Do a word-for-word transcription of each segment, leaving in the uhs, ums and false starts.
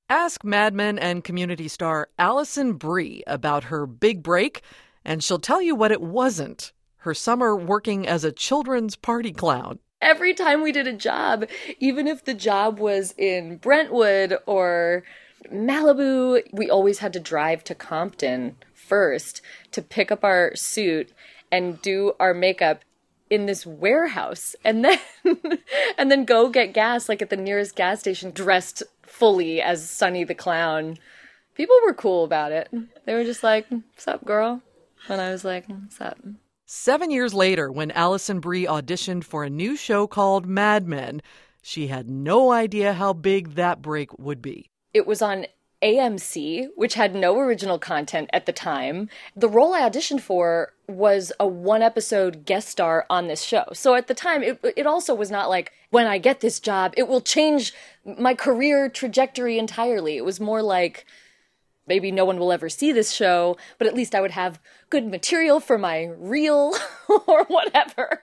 Ask Mad Men and Community star Alison Brie about her big break, and she'll tell you what it wasn't. Her summer working as a children's party clown. Every time we did a job, even if the job was in Brentwood or Malibu, we always had to drive to Compton first to pick up our suit and do our makeup in this warehouse, and then and then go get gas like at the nearest gas station dressed fully as Sunny the Clown. People were cool about it. They were just like, "What's up, girl?" And I was like, "What's up?" Seven years later, when Alison Brie auditioned for a new show called Mad Men, she had no idea how big that break would be. It was on A M C, which had no original content at the time. The role I auditioned for was a one-episode guest star on this show. So at the time, it, it also was not like, when I get this job, it will change my career trajectory entirely. It was more like, maybe no one will ever see this show, but at least I would have good material for my reel or whatever.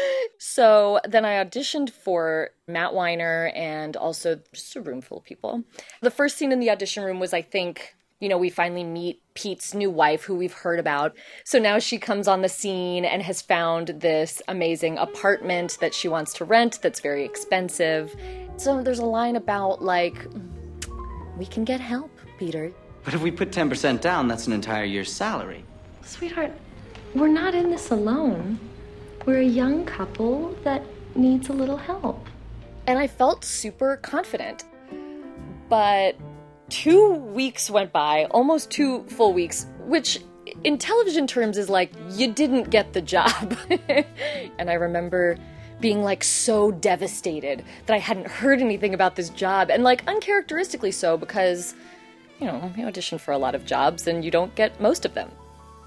So then I auditioned for Matt Weiner and also just a room full of people. The first scene in the audition room was, I think, you know, we finally meet Pete's new wife, who we've heard about. So now she comes on the scene and has found this amazing apartment that she wants to rent that's very expensive. So there's a line about, like, we can get help, Peter. But if we put ten percent down, that's an entire year's salary. Sweetheart, we're not in this alone. We're a young couple that needs a little help. And I felt super confident. But two weeks went by, almost two full weeks, which in television terms is like, you didn't get the job. And I remember being like so devastated that I hadn't heard anything about this job, and like uncharacteristically so, because, you know, you audition for a lot of jobs and you don't get most of them.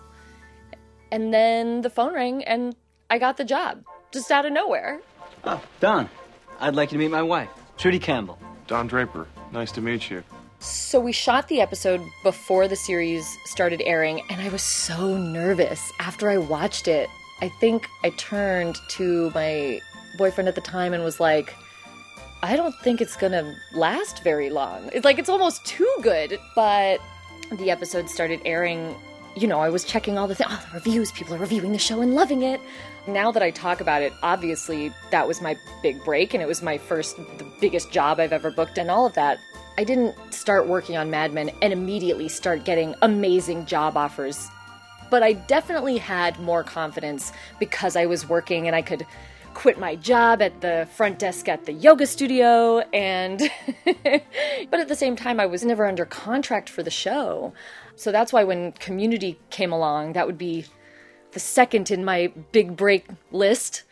And then the phone rang and I got the job, just out of nowhere. Oh, Don, I'd like you to meet my wife, Trudy Campbell. Don Draper, nice to meet you. So we shot the episode before the series started airing, and I was so nervous after I watched it. I think I turned to my boyfriend at the time and was like, I don't think it's gonna last very long. It's like, it's almost too good. But the episode started airing, you know, I was checking all the things, oh, the reviews, people are reviewing the show and loving it. Now that I talk about it, obviously that was my big break, and it was my first, the biggest job I've ever booked and all of that. I didn't start working on Mad Men and immediately start getting amazing job offers. But I definitely had more confidence because I was working and I could quit my job at the front desk at the yoga studio, and but at the same time I was never under contract for the show. So that's why when Community came along, that would be the second in my big break list.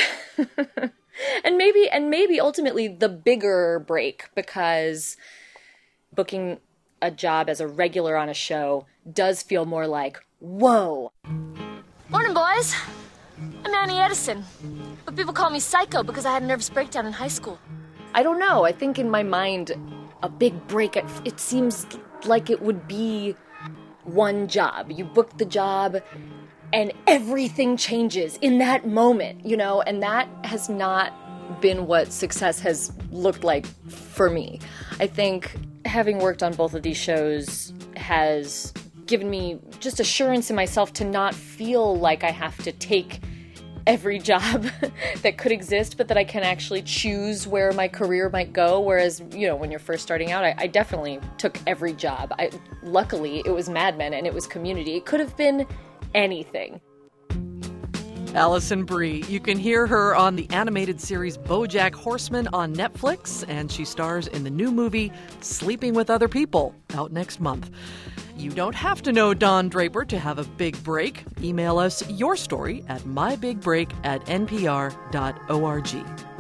and maybe and maybe ultimately the bigger break, because booking a job as a regular on a show does feel more like, whoa. Morning, boys. I'm Annie Edison, but people call me Psycho because I had a nervous breakdown in high school. I don't know. I think in my mind, a big break, it, it seems like it would be one job. You book the job, and everything changes in that moment, you know? And that has not been what success has looked like for me. I think having worked on both of these shows has given me just assurance in myself to not feel like I have to take every job that could exist, but that I can actually choose where my career might go. Whereas, you know, when you're first starting out, I, I definitely took every job. I, luckily, it was Mad Men and it was Community. It could have been anything. Alison Brie. You can hear her on the animated series BoJack Horseman on Netflix, and she stars in the new movie Sleeping with Other People, out next month. You don't have to know Don Draper to have a big break. Email us your story at mybigbreak at npr dot org.